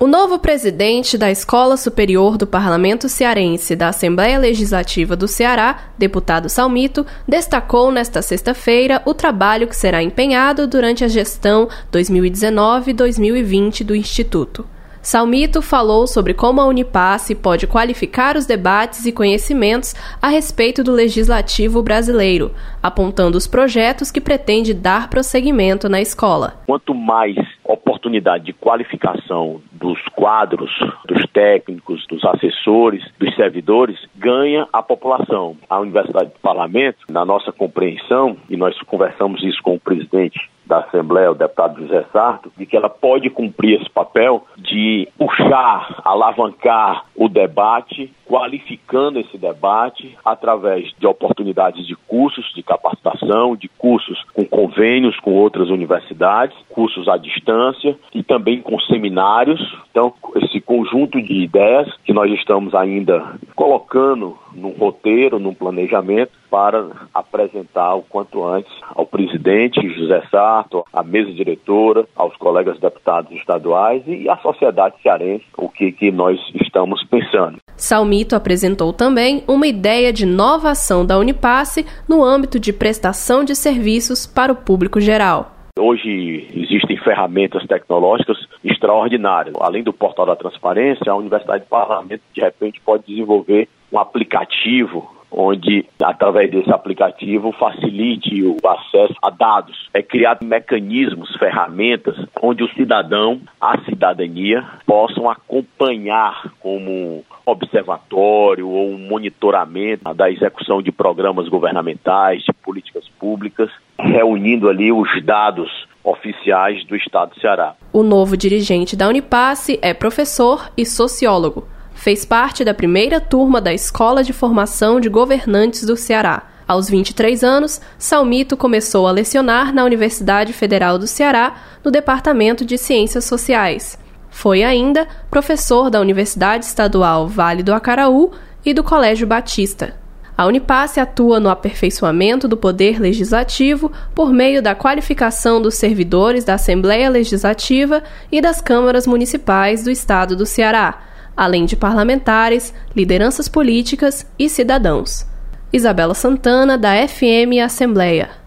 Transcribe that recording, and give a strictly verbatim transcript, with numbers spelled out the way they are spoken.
O novo presidente da Escola Superior do Parlamento Cearense da Assembleia Legislativa do Ceará, deputado Salmito, destacou nesta sexta-feira o trabalho que será empenhado durante a gestão dois mil e dezenove a dois mil e vinte do Instituto. Salmito falou sobre como a Unipasse pode qualificar os debates e conhecimentos a respeito do legislativo brasileiro, apontando os projetos que pretende dar prosseguimento na escola. Quanto mais oportunidade de qualificação dos quadros, dos técnicos, dos assessores, dos servidores, ganha a população. A Universidade do Parlamento, na nossa compreensão, e nós conversamos isso com o presidente da Assembleia, o deputado José Sarto, de que ela pode cumprir esse papel de puxar, alavancar o debate, qualificando esse debate através de oportunidades de cursos de capacitação, de cursos com convênios com outras universidades, cursos à distância e também com seminários. Então, esse conjunto de ideias que nós estamos ainda colocando num roteiro, num planejamento, para apresentar o quanto antes ao presidente José Sarto, à mesa diretora, aos colegas deputados estaduais e à sociedade cearense, o que, que nós estamos pensando. Salmito apresentou também uma ideia de nova ação da Unipasse no âmbito de prestação de serviços para o público geral. Hoje existem ferramentas tecnológicas extraordinárias. Além do portal da transparência, a Universidade do Parlamento, de repente, pode desenvolver um aplicativo onde, através desse aplicativo, facilite o acesso a dados. É criar mecanismos, ferramentas, onde o cidadão, a cidadania, possam acompanhar como observatório ou um monitoramento da execução de programas governamentais, de políticas públicas, reunindo ali os dados oficiais do Estado do Ceará. O novo dirigente da Unipasse é professor e sociólogo. Fez parte da primeira turma da Escola de Formação de Governantes do Ceará. Aos vinte e três anos, Salmito começou a lecionar na Universidade Federal do Ceará, no Departamento de Ciências Sociais. Foi ainda professor da Universidade Estadual Vale do Acaraú e do Colégio Batista. A Unipasse atua no aperfeiçoamento do poder legislativo por meio da qualificação dos servidores da Assembleia Legislativa e das câmaras municipais do Estado do Ceará, além de parlamentares, lideranças políticas e cidadãos. Isabela Santana, da F M Assembleia.